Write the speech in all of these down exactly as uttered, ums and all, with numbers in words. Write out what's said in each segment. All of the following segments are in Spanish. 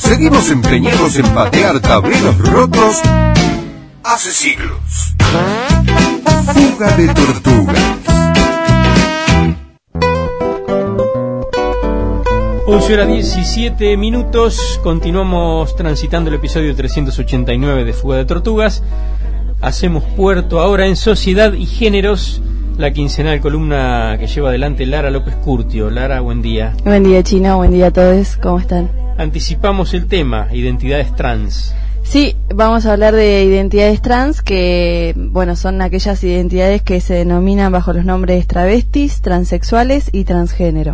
Seguimos empeñados en patear tableros rotos hace siglos. Fuga de tortugas. once horas diecisiete minutos, continuamos transitando el episodio trescientos ochenta y nueve de Fuga de Tortugas. Hacemos puerto ahora en Sociedad y Géneros, la quincenal columna que lleva adelante Lara López Curtio. Lara, buen día. Buen día, Chino, buen día a todos, ¿cómo están? Anticipamos el tema, identidades trans. Sí, vamos a hablar de identidades trans, que, bueno, son aquellas identidades que se denominan bajo los nombres travestis, transexuales y transgénero.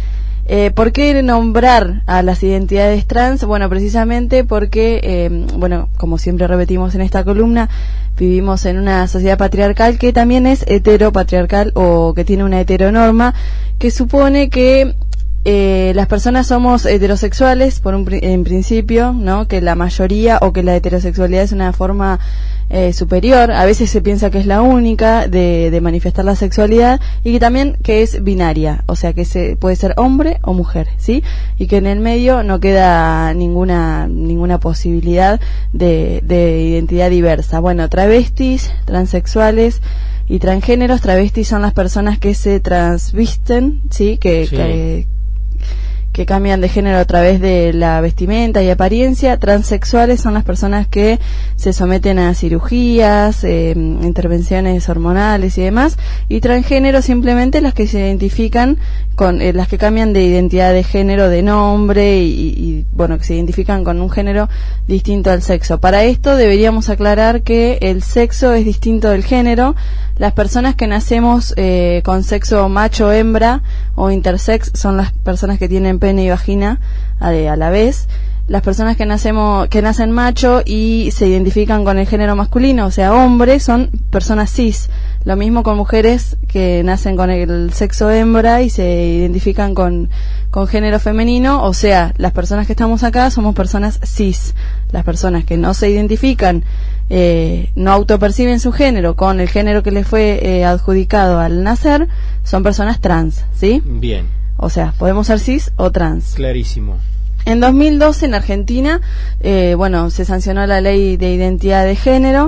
Eh, ¿Por qué nombrar a las identidades trans? Bueno, precisamente porque, eh, bueno, como siempre repetimos en esta columna, vivimos en una sociedad patriarcal que también es heteropatriarcal o que tiene una heteronorma que supone que eh, las personas somos heterosexuales por un, en principio, ¿no? Que la mayoría o que la heterosexualidad es una forma eh, superior. A veces se piensa que es la única de, de manifestar la sexualidad y que también que es binaria, o sea que se puede ser hombre o mujer, ¿sí? Y que en el medio no queda ninguna ninguna posibilidad de, de identidad diversa. Bueno, travestis, transexuales y transgéneros. Travestis son las personas que se transvisten, ¿sí? Que, sí. que que cambian de género a través de la vestimenta y apariencia. Transexuales son las personas que se someten a cirugías, eh, intervenciones hormonales y demás, y transgénero simplemente las que se identifican con, eh, las que cambian de identidad de género, de nombre, y, y bueno, que se identifican con un género distinto al sexo. Para esto deberíamos aclarar que el sexo es distinto del género. Las personas que nacemos eh, con sexo macho-hembra o intersex son las personas que tienen pene y vagina a, a la vez. Las personas que nacemos que nacen macho y se identifican con el género masculino, o sea, hombres, son personas cis. Lo mismo con mujeres que nacen con el sexo hembra y se identifican con, con género femenino, o sea, las personas que estamos acá somos personas cis. Las personas que no se identifican, eh, no autoperciben su género con el género que les fue eh, adjudicado al nacer, son personas trans, ¿sí? Bien. O sea, podemos ser cis o trans. Clarísimo. En dos mil doce en Argentina, eh, bueno, se sancionó la ley de identidad de género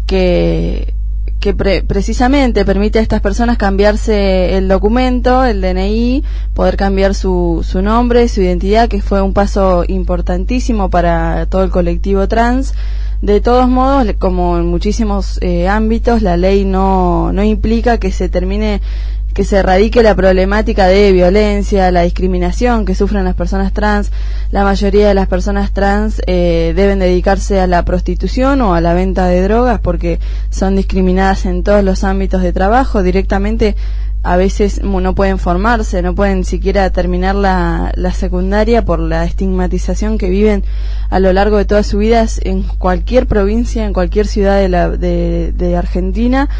que que pre- precisamente permite a estas personas cambiarse el documento, el D N I, poder cambiar su, su nombre, su identidad, que fue un paso importantísimo para todo el colectivo trans. De todos modos, como en muchísimos eh, ámbitos, la ley no, no implica que se termine que se erradique la problemática de violencia, la discriminación que sufren las personas trans. La mayoría de las personas trans eh, deben dedicarse a la prostitución o a la venta de drogas porque son discriminadas en todos los ámbitos de trabajo. Directamente a veces no pueden formarse, no pueden siquiera terminar la, la secundaria por la estigmatización que viven a lo largo de toda su vida en cualquier provincia, en cualquier ciudad de, la, de, de Argentina.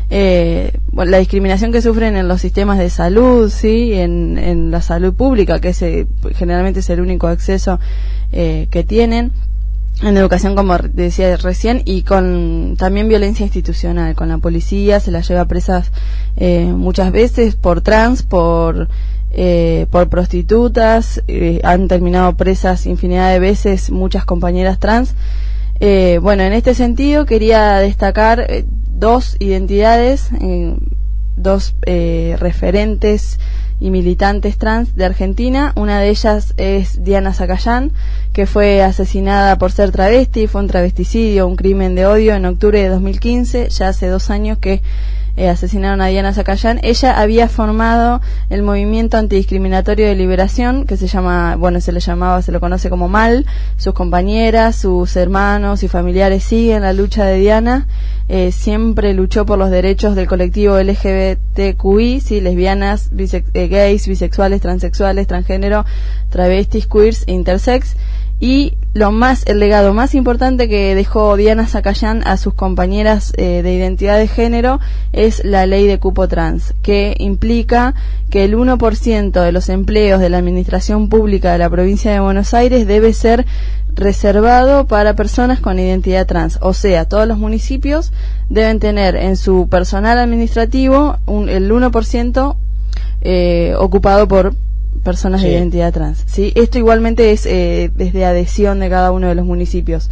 Eh, bueno, la discriminación que sufren en los sistemas de salud, sí, en, en la salud pública, que es, eh, generalmente es el único acceso eh, que tienen, en educación, como decía recién, y con también violencia institucional, con la policía, se las lleva presas eh, muchas veces por trans, por eh, por prostitutas, eh, han terminado presas infinidad de veces muchas compañeras trans. Eh, bueno, en este sentido quería destacar eh, dos identidades, eh, dos eh, referentes y militantes trans de Argentina. Una de ellas es Diana Zacayán, que fue asesinada por ser travesti, fue un travesticidio, un crimen de odio en octubre de dos mil quince, ya hace dos años que eh, asesinaron a Diana Zacayán. Ella había formado el movimiento antidiscriminatorio de liberación, que se llama, bueno, se le llamaba, se lo conoce como MAL. Sus compañeras, sus hermanos y familiares siguen la lucha de Diana. Eh, siempre luchó por los derechos del colectivo L G B T Q I, sí, lesbianas, bise- eh, gays, bisexuales, transexuales, transgénero, travestis, queers e intersex. Y lo más, el legado más importante que dejó Diana Zacayán a sus compañeras eh, de identidad de género es la ley de cupo trans, que implica que el uno por ciento de los empleos de la administración pública de la provincia de Buenos Aires debe ser reservado para personas con identidad trans. O sea, todos los municipios deben tener en su personal administrativo un, el uno por ciento eh, ocupado por personas sí. de identidad trans, ¿sí? Esto igualmente es eh, desde adhesión de cada uno de los municipios.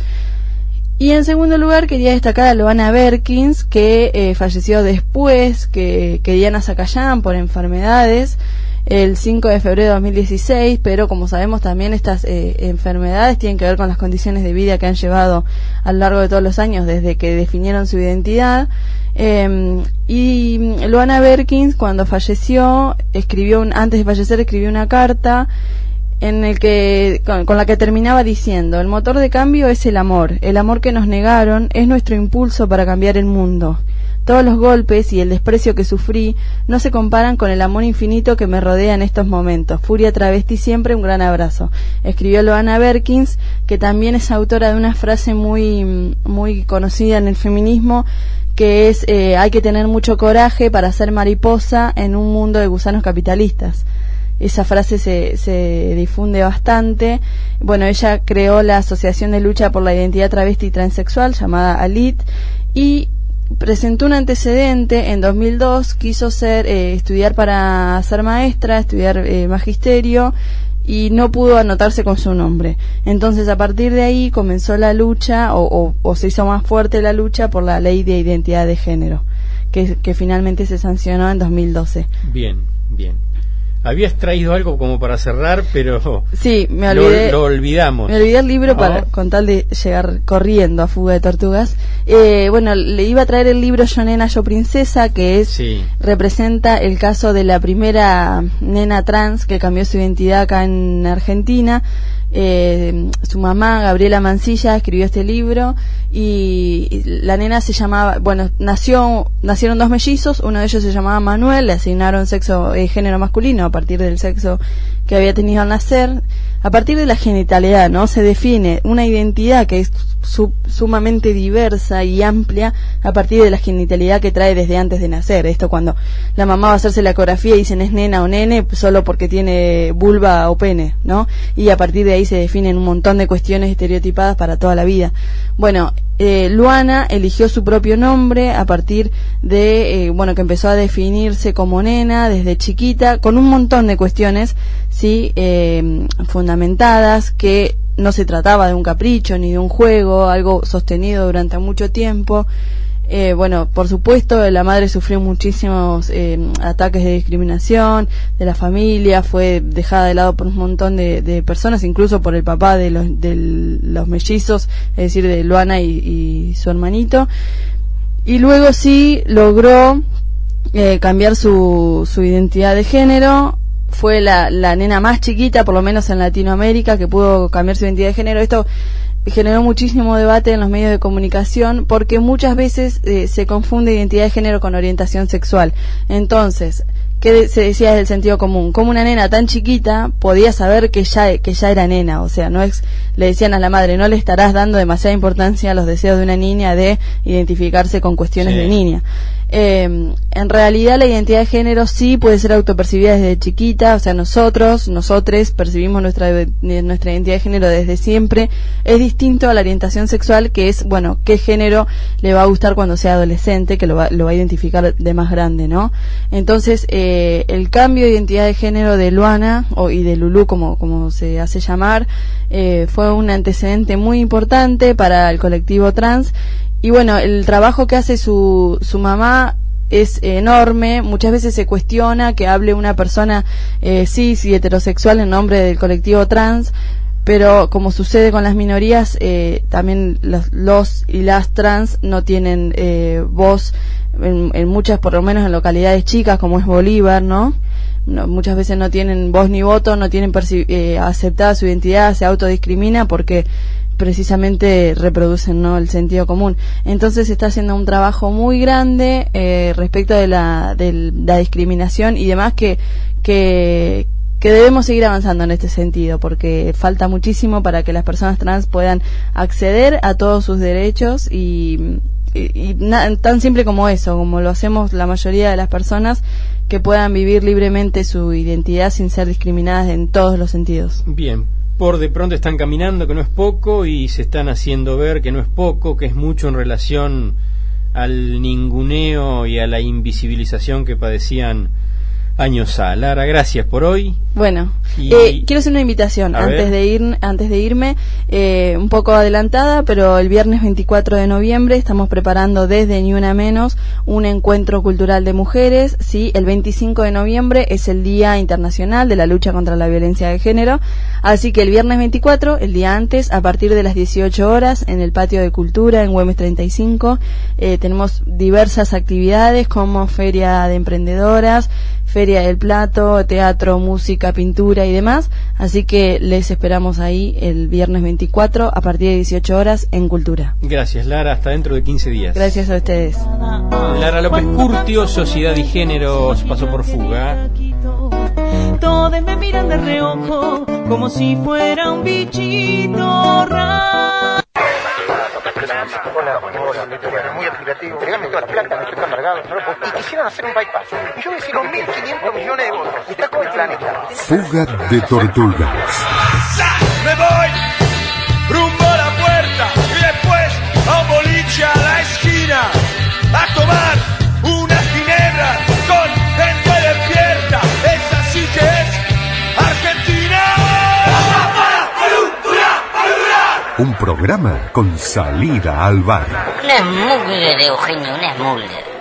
Y en segundo lugar quería destacar a Loana Berkins, que eh, falleció después que, que Diana Zacayán por enfermedades el cinco de febrero de dos mil dieciséis, pero como sabemos también estas eh, enfermedades tienen que ver con las condiciones de vida que han llevado a lo largo de todos los años desde que definieron su identidad. Eh, y Loana Berkins, cuando falleció, escribió un, antes de fallecer escribió una carta en el que con, con la que terminaba diciendo: el motor de cambio es el amor, el amor que nos negaron es nuestro impulso para cambiar el mundo. Todos los golpes y el desprecio que sufrí no se comparan con el amor infinito que me rodea en estos momentos. Furia travesti siempre, un gran abrazo. Escribió Loana Berkins, que también es autora de una frase muy muy conocida en el feminismo, que es eh, hay que tener mucho coraje para ser mariposa en un mundo de gusanos capitalistas. Esa frase se, se difunde bastante. Bueno, ella creó la Asociación de Lucha por la Identidad Travesti y Transexual, llamada ALIT, y presentó un antecedente. En dos mil dos quiso ser eh, estudiar para ser maestra, estudiar eh, magisterio, y no pudo anotarse con su nombre. Entonces, a partir de ahí comenzó la lucha, o, o, o se hizo más fuerte la lucha por la ley de identidad de género, que, que finalmente se sancionó en dos mil doce. Bien, bien. Habías traído algo como para cerrar, pero sí, me olvidé, lo, lo olvidamos. Me olvidé el libro ¿No? para con tal de llegar corriendo a Fuga de Tortugas. Eh, bueno, le iba a traer el libro Yo Nena, Yo Princesa, que es sí. representa el caso de la primera nena trans que cambió su identidad acá en Argentina. Eh, su mamá, Gabriela Mancilla, escribió este libro, y la nena se llamaba, bueno, nació, nacieron dos mellizos, uno de ellos se llamaba Manuel, le asignaron sexo, eh, género masculino a partir del sexo que había tenido al nacer. A partir de la genitalidad, ¿no? Se define una identidad que es su, sumamente diversa y amplia a partir de la genitalidad que trae desde antes de nacer. Esto cuando la mamá va a hacerse la ecografía y dicen es nena o nene solo porque tiene vulva o pene, ¿no? Y a partir de ahí se definen un montón de cuestiones estereotipadas para toda la vida. Bueno, eh, Luana eligió su propio nombre a partir de, eh, bueno, que empezó a definirse como nena desde chiquita, con un montón de cuestiones, sí, eh, fundamentadas, que no se trataba de un capricho ni de un juego, algo sostenido durante mucho tiempo. Eh, bueno, por supuesto, la madre sufrió muchísimos eh, ataques de discriminación de la familia, fue dejada de lado por un montón de, de personas, incluso por el papá de los, de los mellizos, es decir, de Luana y, y su hermanito. Y luego sí logró eh, cambiar su, su identidad de género. Fue la, la nena más chiquita, por lo menos en Latinoamérica, que pudo cambiar su identidad de género. Esto generó muchísimo debate en los medios de comunicación, porque muchas veces eh, se confunde identidad de género con orientación sexual. Entonces, ¿qué se decía desde el sentido común? Como una nena tan chiquita podía saber que ya, que ya era nena. O sea, no es, le decían a la madre, no le estarás dando demasiada importancia a los deseos de una niña de identificarse con cuestiones sí. de niña. Eh, en realidad la identidad de género sí puede ser autopercibida desde chiquita, o sea, nosotros, nosotres percibimos nuestra, nuestra identidad de género desde siempre. Es distinto a la orientación sexual, que es, bueno, qué género le va a gustar cuando sea adolescente, que lo va, lo va a identificar de más grande, ¿no? Entonces, eh, el cambio de identidad de género de Luana, o, y de Lulú, como, como se hace llamar, eh, fue un antecedente muy importante para el colectivo trans. Y bueno, el trabajo que hace su, su mamá es enorme. Muchas veces se cuestiona que hable una persona eh, cis y heterosexual en nombre del colectivo trans, pero como sucede con las minorías, eh, también los, los y las trans no tienen eh, voz en, en muchas, por lo menos en localidades chicas como es Bolívar, ¿no? No, muchas veces no tienen voz ni voto, no tienen eh, aceptada su identidad, se autodiscrimina porque precisamente reproducen, ¿no?, el sentido común. Entonces se está haciendo un trabajo muy grande eh, respecto de la, de la discriminación y demás, que, que que debemos seguir avanzando en este sentido, porque falta muchísimo para que las personas trans puedan acceder a todos sus derechos y, y, y na, tan simple como eso, como lo hacemos la mayoría de las personas, que puedan vivir libremente su identidad sin ser discriminadas en todos los sentidos. Bien. Por de pronto están caminando, que no es poco, y se están haciendo ver que no es poco, que es mucho en relación al ninguneo y a la invisibilización que padecían años A. Lara, gracias por hoy. Bueno, y... eh, quiero hacer una invitación A antes ver. de ir, antes de irme, eh, un poco adelantada, pero el viernes veinticuatro de noviembre estamos preparando desde Ni Una Menos un encuentro cultural de mujeres. Sí, el veinticinco de noviembre es el Día Internacional de la Lucha contra la Violencia de Género, así que el viernes veinticuatro, el día antes, a partir de las dieciocho horas, en el Patio de Cultura en Güemes treinta y cinco, eh, tenemos diversas actividades como feria de emprendedoras, feria del plato, teatro, música, pintura y demás, así que les esperamos ahí el viernes veinticuatro a partir de dieciocho horas en Cultura. Gracias, Lara, hasta dentro de quince días. Gracias a ustedes. Lara López Curtio, Sociedad y Géneros, pasó por Fuga. Todos me miran de reojo como si fuera un bichito raro. Hola, hola, muy aplicativo. Tráigame toda la plata, no estoy tan cargado. No lo puedo. Y quisieran hacer un bypass. Y yo decía, con mil quinientos millones de votos. Está con el planeta. Fuga de tortugas. Me voy rumbo a la puerta y después a un boliche a la esquina a tomar una ginebra con gente despierta. Esa sí que es Argentina. Un programa con salida al bar. Una mugre de Eugenio, una mugre.